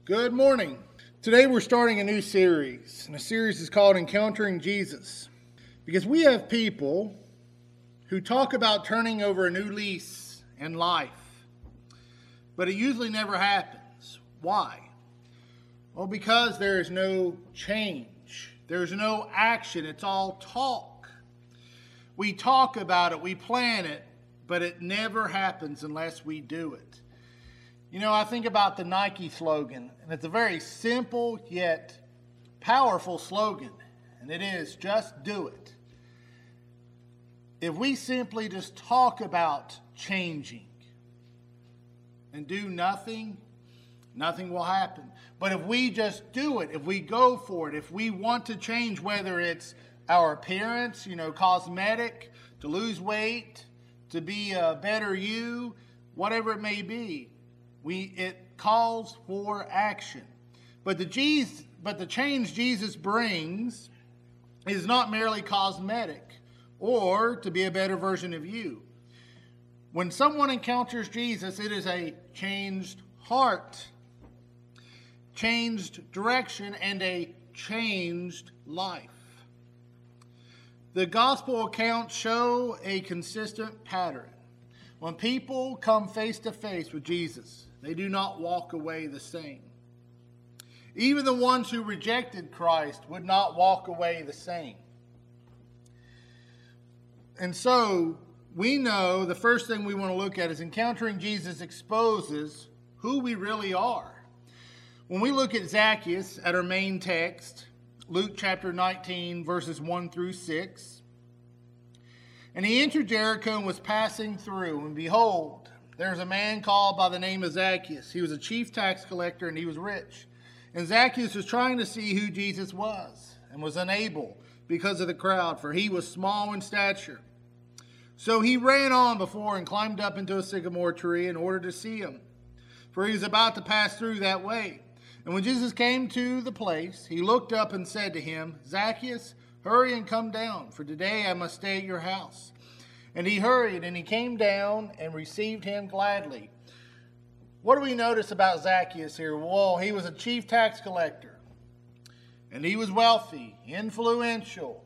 Good morning. Today we're starting a new series, and the series is called Encountering Jesus. Because we have people who talk about turning over a new lease in life, but it usually never happens. Why? Well, because there is no change. There's no action. It's all talk. We talk about it, we plan it, but it never happens unless we do it. You know, I think about the Nike slogan, and it's a very simple yet powerful slogan, and it is, just do it. If we simply just talk about changing and do nothing, nothing will happen. But if we just do it, if we go for it, if we want to change, whether it's our appearance, cosmetic, to lose weight, to be a better you, whatever it may be, it calls for action. But the change Jesus brings is not merely cosmetic or to be a better version of you. When someone encounters Jesus, it is a changed heart, changed direction, and a changed life. The gospel accounts show a consistent pattern. When people come face to face with Jesus, they do not walk away the same. Even the ones who rejected Christ would not walk away the same. And so, we know the first thing we want to look at is encountering Jesus exposes who we really are. When we look at Zacchaeus at our main text, Luke chapter 19, verses 1 through 6, and he entered Jericho and was passing through, and behold, there was a man called by the name of Zacchaeus. He was a chief tax collector, and he was rich. And Zacchaeus was trying to see who Jesus was, and was unable because of the crowd, for he was small in stature. So he ran on before and climbed up into a sycamore tree in order to see him, for he was about to pass through that way. And when Jesus came to the place, he looked up and said to him, Zacchaeus, hurry and come down, for today I must stay at your house. And he hurried, and he came down and received him gladly. What do we notice about Zacchaeus here? Well, he was a chief tax collector, and he was wealthy, influential,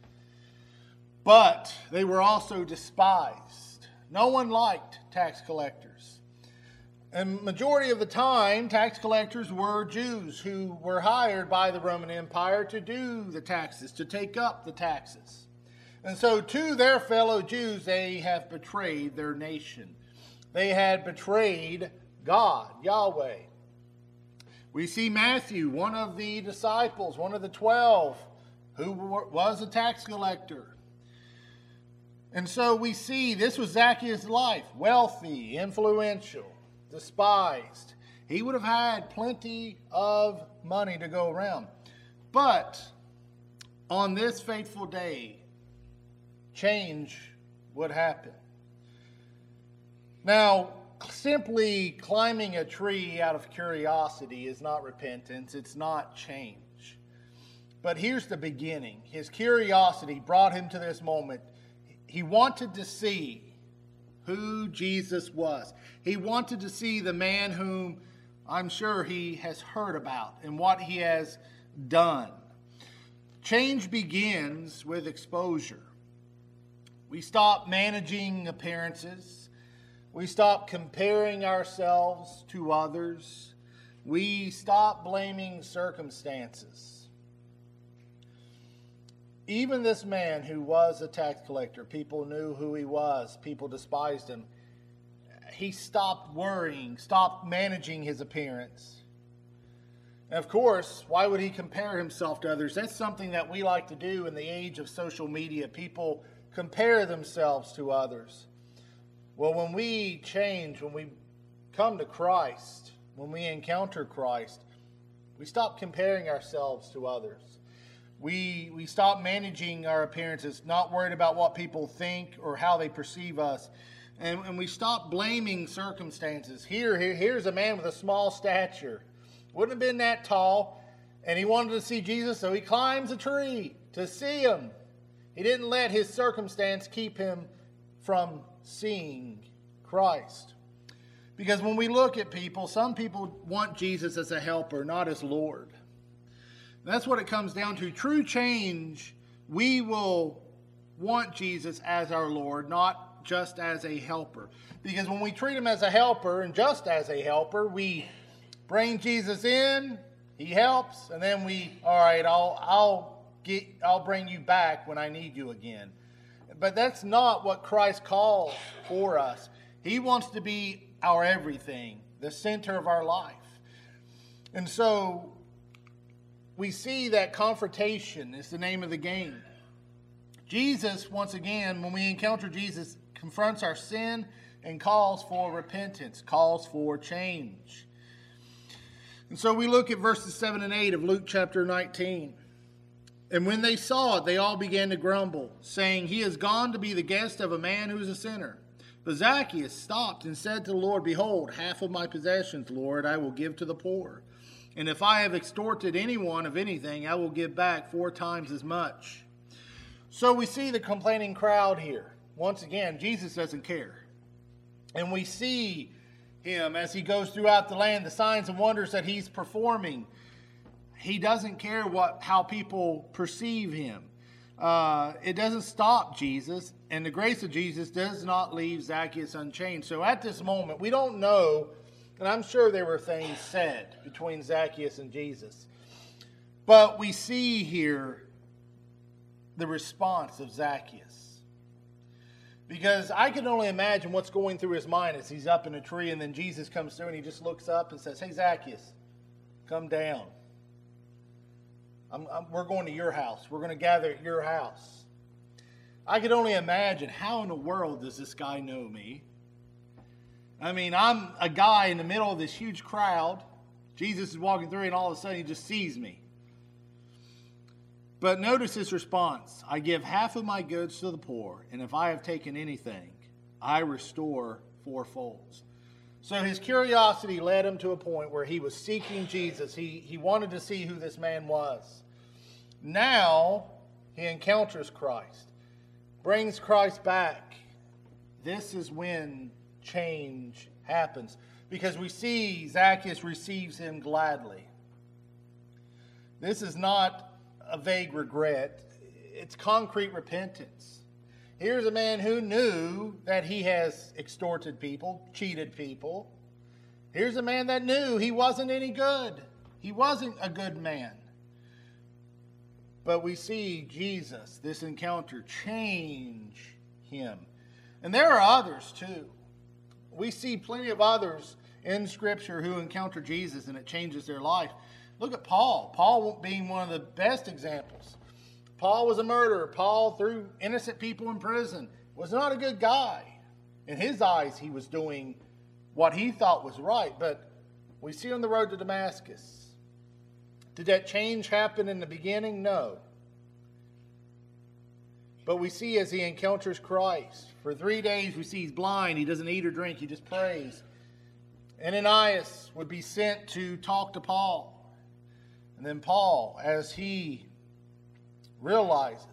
but they were also despised. No one liked tax collectors. And majority of the time, tax collectors were Jews who were hired by the Roman Empire to do the taxes, to take up the taxes. And so to their fellow Jews, they have betrayed their nation. They had betrayed God, Yahweh. We see Matthew, one of the disciples, one of the 12, who was a tax collector. And so we see this was Zacchaeus' life, wealthy, influential, despised. He would have had plenty of money to go around. But on this fateful day, change would happen. Now, simply climbing a tree out of curiosity is not repentance. It's not change. But here's the beginning. His curiosity brought him to this moment. He wanted to see who Jesus was. He wanted to see the man whom I'm sure he has heard about and what he has done. Change begins with exposure. We stop managing appearances. We stop comparing ourselves to others. We stop blaming circumstances. Even this man who was a tax collector, people knew who he was, people despised him. He stopped worrying, stopped managing his appearance. And of course, why would he compare himself to others? That's something that we like to do in the age of social media. People compare themselves to others. Well, when we change, when we come to Christ, when we encounter Christ, we stop comparing ourselves to others. We stop managing our appearances, not worried about what people think or how they perceive us. And we stop blaming circumstances. Here's a man with a small stature. Wouldn't have been that tall. And he wanted to see Jesus, so he climbs a tree to see him. He didn't let his circumstance keep him from seeing Christ. Because when we look at people, some people want Jesus as a helper, not as Lord. That's what it comes down to. True change, we will want Jesus as our Lord, not just as a helper. Because when we treat him as a helper and just as a helper, we bring Jesus in, he helps, and then I'll bring you back when I need you again. But that's not what Christ calls for us. He wants to be our everything, the center of our life. And so we see that confrontation is the name of the game. Jesus, once again, when we encounter Jesus, confronts our sin and calls for repentance, calls for change. And so we look at verses 7 and 8 of Luke chapter 19. And when they saw it, they all began to grumble, saying, "He has gone to be the guest of a man who is a sinner." But Zacchaeus stopped and said to the Lord, "Behold, half of my possessions, Lord, I will give to the poor. And if I have extorted anyone of anything, I will give back 4 times as much." So we see the complaining crowd here. Once again, Jesus doesn't care. And we see him as he goes throughout the land, the signs and wonders that he's performing. He doesn't care how people perceive him. It doesn't stop Jesus, and the grace of Jesus does not leave Zacchaeus unchanged. So at this moment, we don't know, and I'm sure there were things said between Zacchaeus and Jesus. But we see here the response of Zacchaeus. Because I can only imagine what's going through his mind as he's up in a tree, and then Jesus comes through and he just looks up and says, "Hey, Zacchaeus, come down. We're going to your house. We're going to gather at your house." I could only imagine, how in the world does this guy know me? I mean, I'm a guy in the middle of this huge crowd. Jesus is walking through and all of a sudden he just sees me. But notice his response. "I give half of my goods to the poor, and if I have taken anything, I restore 4-fold." So his curiosity led him to a point where he was seeking Jesus. He wanted to see who this man was. Now he encounters Christ, brings Christ back. This is when change happens, because we see Zacchaeus receives him gladly. This is not a vague regret. It's concrete repentance. Here's a man who knew that he has extorted people, cheated people. Here's a man that knew he wasn't any good. He wasn't a good man. But we see Jesus, this encounter, change him. And there are others too. We see plenty of others in Scripture who encounter Jesus and it changes their life. Look at Paul. Paul being one of the best examples. Paul was a murderer. Paul threw innocent people in prison. Was not a good guy. In his eyes, he was doing what he thought was right. But we see on the road to Damascus. Did that change happen in the beginning? No. But we see as he encounters Christ. For 3 days we see he's blind. He doesn't eat or drink. He just prays. Ananias would be sent to talk to Paul. And then Paul, as he realizes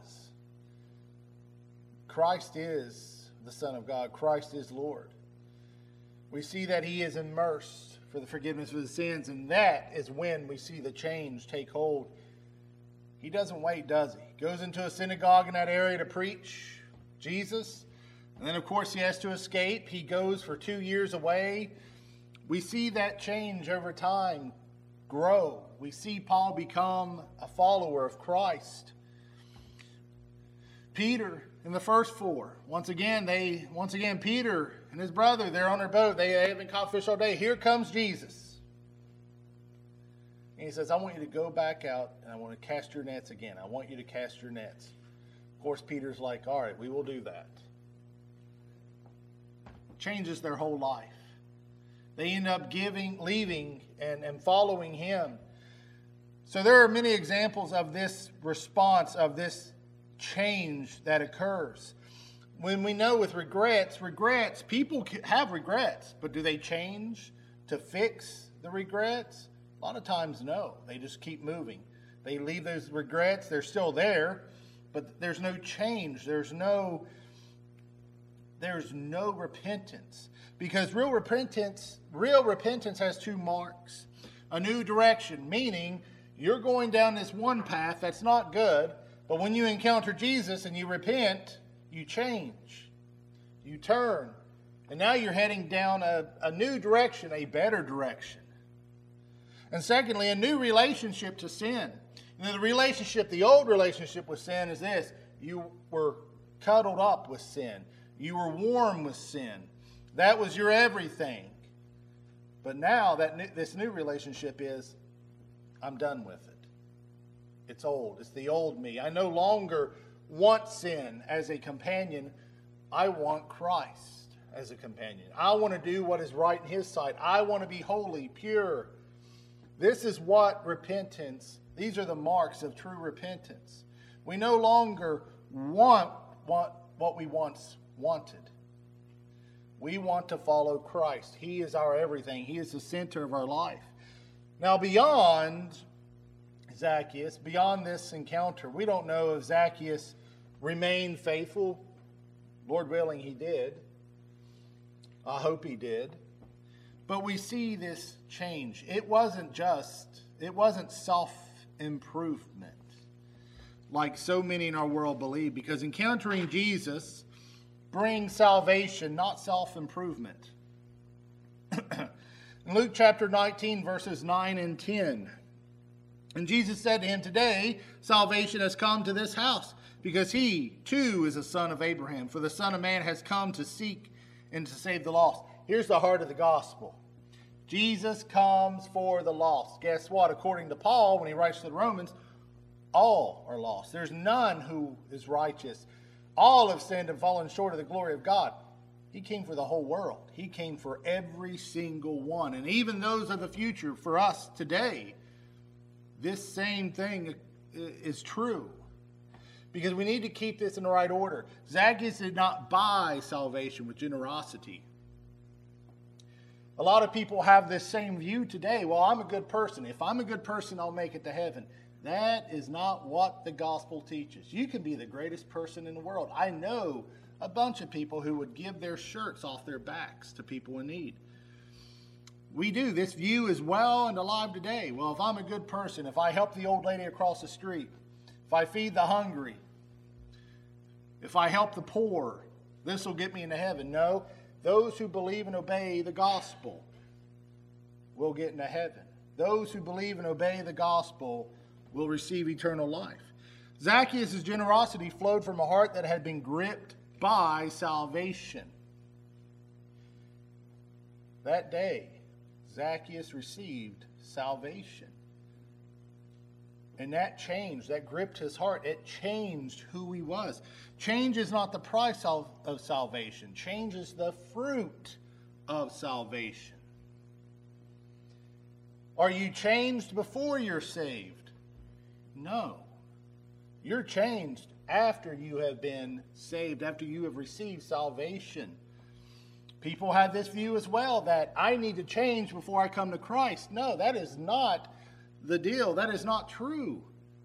Christ is the Son of God, Christ is Lord, we see that he is immersed for the forgiveness of his sins, and that is when we see the change take hold. He doesn't wait, does he? Goes into a synagogue in that area to preach Jesus, and then of course he has to escape. He goes for 2 years away. We see that change over time grow. We see Paul become a follower of Christ. Peter in the first 4. Once again, Peter and his brother, they're on their boat. They haven't caught fish all day. Here comes Jesus. And he says, "I want you to go back out and I want to cast your nets again. I want you to cast your nets." Of course, Peter's like, "All right, we will do that." Changes their whole life. They end up leaving and following him. So there are many examples of this response, of this change that occurs. When we know with regrets, people have regrets, but do they change to fix the regrets? A lot of times, no. They just keep moving. They leave those regrets. They're still there, but there's no change. There's no there's no repentance. Because real repentance has two marks. A new direction, meaning you're going down this one path that's not good, but when you encounter Jesus and you repent, you change. You turn. And now you're heading down a new direction, a better direction. And secondly, a new relationship to sin. The old relationship with sin is this. You were cuddled up with sin. You were warm with sin. That was your everything. But now this new relationship is, I'm done with it. It's old. It's the old me. I no longer want sin as a companion. I want Christ as a companion. I want to do what is right in His sight. I want to be holy, pure. This is what repentance, these are the marks of true repentance. We no longer want what we once wanted. We want to follow Christ. He is our everything. He is the center of our life. Now, beyond Zacchaeus, beyond this encounter, we don't know if Zacchaeus remained faithful. Lord willing, he did. I hope he did. But we see this change. It wasn't self-improvement like so many in our world believe, because encountering Jesus brings salvation, not self-improvement. In Luke chapter 19, verses 9 and 10, and Jesus said to him, today salvation has come to this house, because he too is a son of Abraham. For the Son of Man has come to seek and to save the lost. Here's the heart of the gospel. Jesus comes for the lost. Guess what? According to Paul, when he writes to the Romans, all are lost. There's none who is righteous. All have sinned and fallen short of the glory of God. He came for the whole world. He came for every single one. And even those of the future, for us today, this same thing is true. Because we need to keep this in the right order. Zacchaeus did not buy salvation with generosity. A lot of people have this same view today. Well, I'm a good person. If I'm a good person, I'll make it to heaven. That is not what the gospel teaches. You can be the greatest person in the world. I know a bunch of people who would give their shirts off their backs to people in need. We do. This view is well and alive today. Well, if I'm a good person, if I help the old lady across the street, if I feed the hungry, if I help the poor, this will get me into heaven. No, those who believe and obey the gospel will get into heaven. Those who believe and obey the gospel will receive eternal life. Zacchaeus' generosity flowed from a heart that had been gripped by salvation. That day, Zacchaeus received salvation. And that changed, that gripped his heart. It changed who he was. Change is not the price of salvation. Change is the fruit of salvation. Are you changed before you're saved? No. You're changed after you have been saved, after you have received salvation. People have this view as well, that I need to change before I come to Christ. No, that is not the deal. That is not true.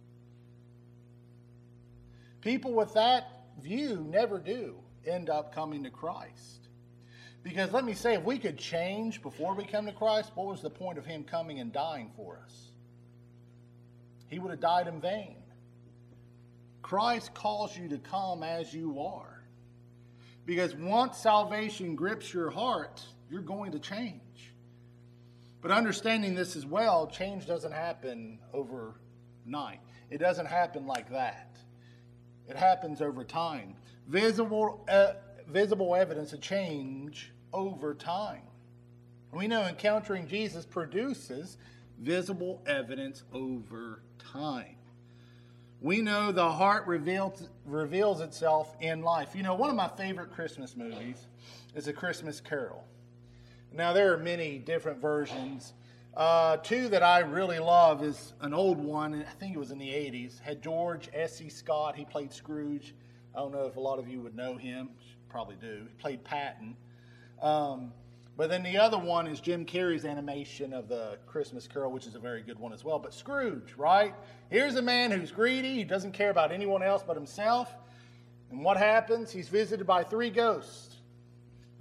People with that view never do end up coming to Christ. Because let me say, if we could change before we come to Christ, what was the point of Him coming and dying for us? He would have died in vain. Christ calls you to come as you are. Because once salvation grips your heart, you're going to change. But understanding this as well, change doesn't happen overnight. It doesn't happen like that. It happens over time. Visible evidence of change over time. We know encountering Jesus produces visible evidence over time. We know the heart reveals itself in life. You know, one of my favorite Christmas movies is A Christmas Carol. Now, there are many different versions. Two that I really love is an old one, I think it was in the 80s, had George S.C. Scott. He played Scrooge. I don't know if a lot of you would know him. Probably do. He played Patton. But then the other one is Jim Carrey's animation of the Christmas Carol, which is a very good one as well. But Scrooge, right? Here's a man who's greedy. He doesn't care about anyone else but himself. And what happens? He's visited by three ghosts.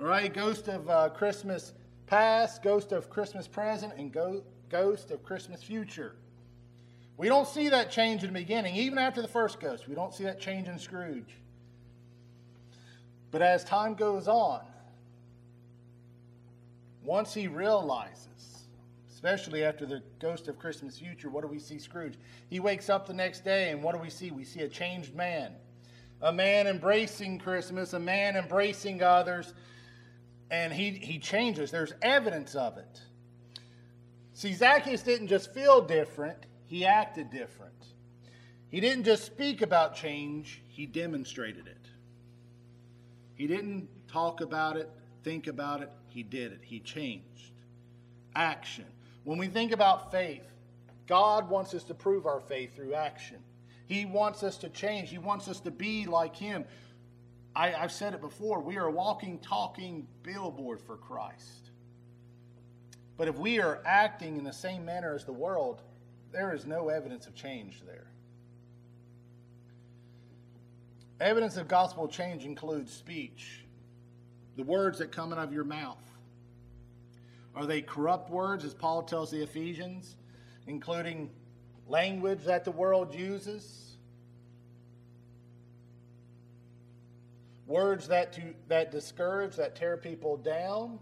All right, ghost of Christmas past, ghost of Christmas present, and ghost of Christmas future. We don't see that change in the beginning. Even after the first ghost, we don't see that change in Scrooge. But as time goes on, once he realizes, especially after the ghost of Christmas future, what do we see Scrooge? He wakes up the next day, and what do we see? We see a changed man. A man embracing Christmas, a man embracing others, and he changes. There's evidence of it. See, Zacchaeus didn't just feel different, he acted different. He didn't just speak about change, he demonstrated it. He didn't talk about it, think about it, he did it. He changed. Action. When we think about faith, God wants us to prove our faith through action. He wants us to change. He wants us to be like Him. I've said it before, we are a walking, talking billboard for Christ. But if we are acting in the same manner as the world, there is no evidence of change there. Evidence of gospel change includes speech, the words that come out of your mouth. Are they corrupt words, as Paul tells the Ephesians, including language that the world uses? Words that discourage, that tear people down?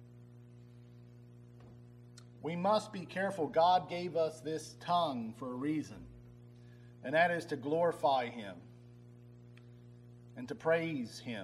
We must be careful. God gave us this tongue for a reason, and that is to glorify Him and to praise Him.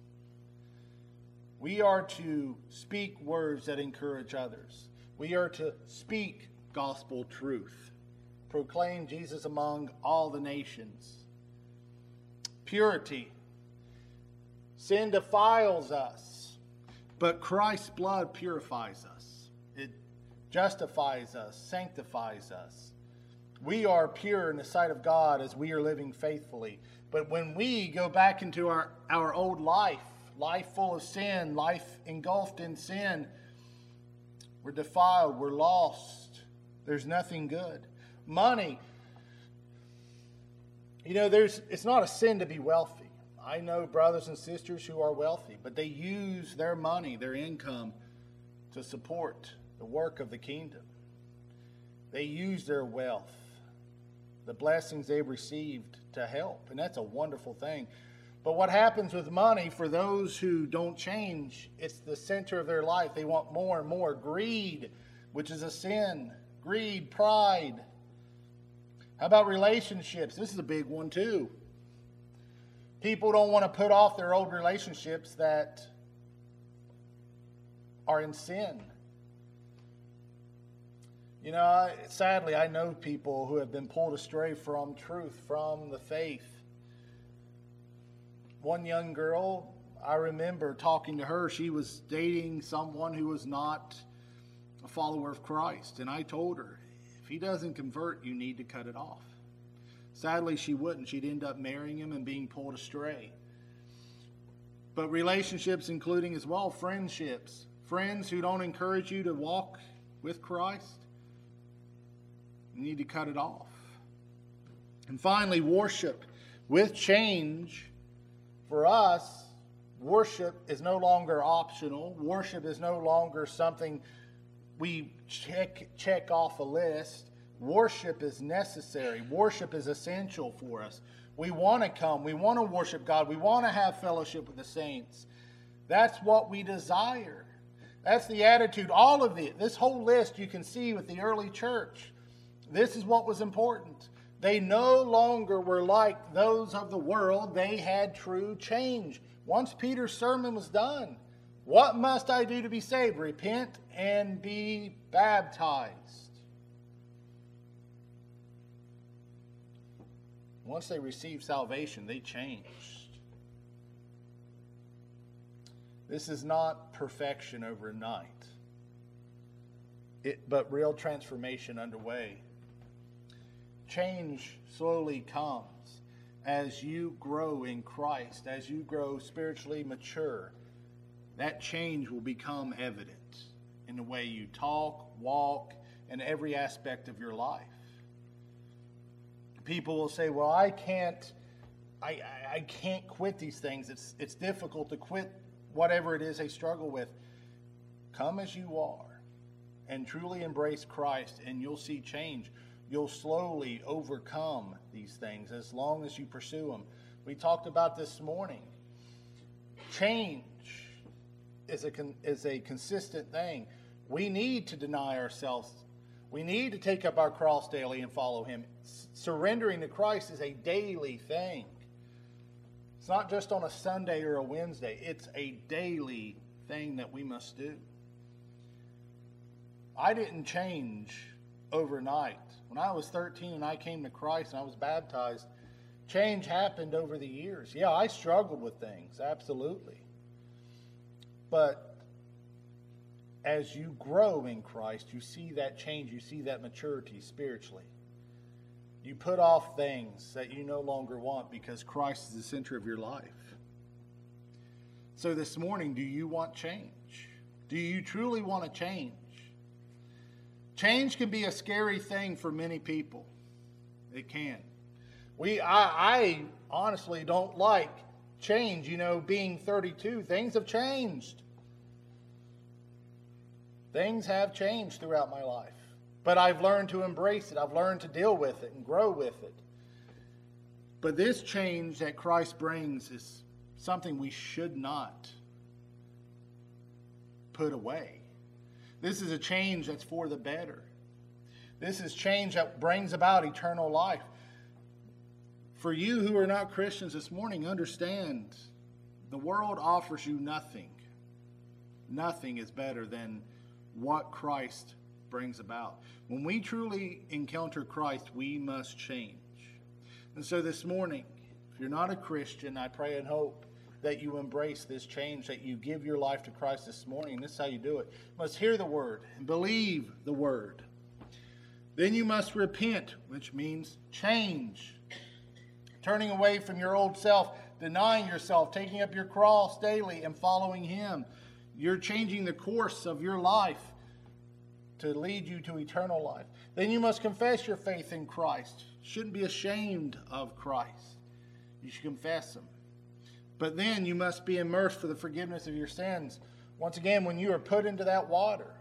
We are to speak words that encourage others. We are to speak gospel truth, proclaim Jesus among all the nations. Purity. Sin defiles us, but Christ's blood purifies us. It justifies us, sanctifies us. We are pure in the sight of God as we are living faithfully. But when we go back into our old life full of sin, life engulfed in sin, we're defiled, we're lost. There's nothing good. Money. It's not a sin to be wealthy. I know brothers and sisters who are wealthy, but they use their money, their income, to support the work of the kingdom. They use their wealth, the blessings they've received, to help, and that's a wonderful thing. But what happens with money for those who don't change, it's the center of their life. They want more and more. Greed, which is a sin. Greed, pride. How about relationships? This is a big one too. People don't want to put off their old relationships that are in sin. Sadly, I know people who have been pulled astray from truth, from the faith. One young girl, I remember talking to her. She was dating someone who was not a follower of Christ. And I told her, if he doesn't convert, you need to cut it off. Sadly, she wouldn't. She'd end up marrying him and being pulled astray. But relationships, including as well friendships. Friends who don't encourage you to walk with Christ, you need to cut it off. And finally, worship. With change, for us, worship is no longer optional. Worship is no longer something we check off a list. Worship is necessary. Worship is essential for us. We want to come. We want to worship God. We want to have fellowship with the saints. That's what we desire. That's the attitude. All of it, this whole list you can see with the early church. This is what was important. They no longer were like those of the world. They had true change. Once Peter's sermon was done, what must I do to be saved? Repent and be baptized. Once they received salvation, they changed. This is not perfection overnight, but real transformation underway. Change slowly comes as you grow in Christ, as you grow spiritually mature. That change will become evident in the way you talk, walk, and every aspect of your life. People will say, well, I can't quit these things. It's difficult to quit whatever it is they struggle with, come as you are and truly embrace Christ, and you'll see change. You'll slowly overcome these things as long as you pursue them. We talked about this morning. Change is a consistent thing. We need to deny ourselves. We need to take up our cross daily and follow Him. Surrendering to Christ is a daily thing. It's not just on a Sunday or a Wednesday. It's a daily thing that we must do. I didn't change overnight. When I was 13 and I came to Christ and I was baptized, change happened over the years. Yeah, I struggled with things, absolutely. But as you grow in Christ, you see that change, you see that maturity spiritually. You put off things that you no longer want because Christ is the center of your life. So this morning, do you want change? Do you truly want to change? Change can be a scary thing for many people. It can. I honestly don't like change. Being 32, things have changed. Things have changed throughout my life. But I've learned to embrace it. I've learned to deal with it and grow with it. But this change that Christ brings is something we should not put away. This is a change that's for the better. This is change that brings about eternal life. For you who are not Christians this morning, understand the world offers you nothing. Nothing is better than what Christ brings about. When we truly encounter Christ, we must change. And so this morning, if you're not a Christian, I pray and hope that you embrace this change, that you give your life to Christ this morning. And this is how you do it. You must hear the word and believe the word. Then you must repent, which means change. Turning away from your old self, denying yourself, taking up your cross daily and following Him. You're changing the course of your life to lead you to eternal life. Then you must confess your faith in Christ. You shouldn't be ashamed of Christ. You should confess Him. But then you must be immersed for the forgiveness of your sins. Once again, when you are put into that water,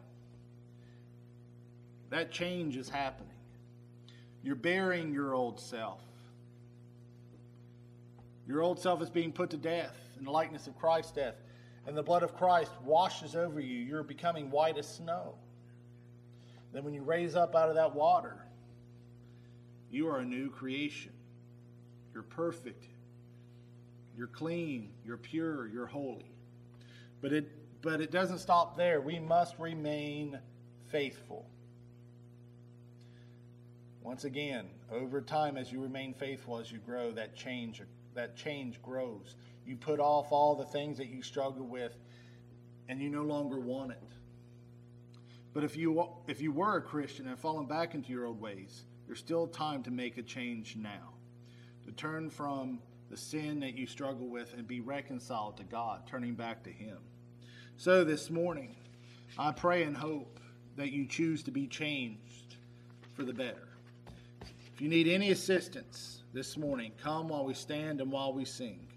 that change is happening. You're burying your old self. Your old self is being put to death in the likeness of Christ's death. And the blood of Christ washes over you. You're becoming white as snow. Then when you raise up out of that water, you are a new creation. You're perfect. You're clean. You're pure. You're holy. But it doesn't stop there. We must remain faithful. Once again, over time, as you remain faithful, as you grow, that change grows. You put off all the things that you struggle with, and you no longer want it. But if you were a Christian and have fallen back into your old ways, there's still time to make a change now. To turn from the sin that you struggle with and be reconciled to God, turning back to Him. So this morning, I pray and hope that you choose to be changed for the better. If you need any assistance this morning, come while we stand and while we sing.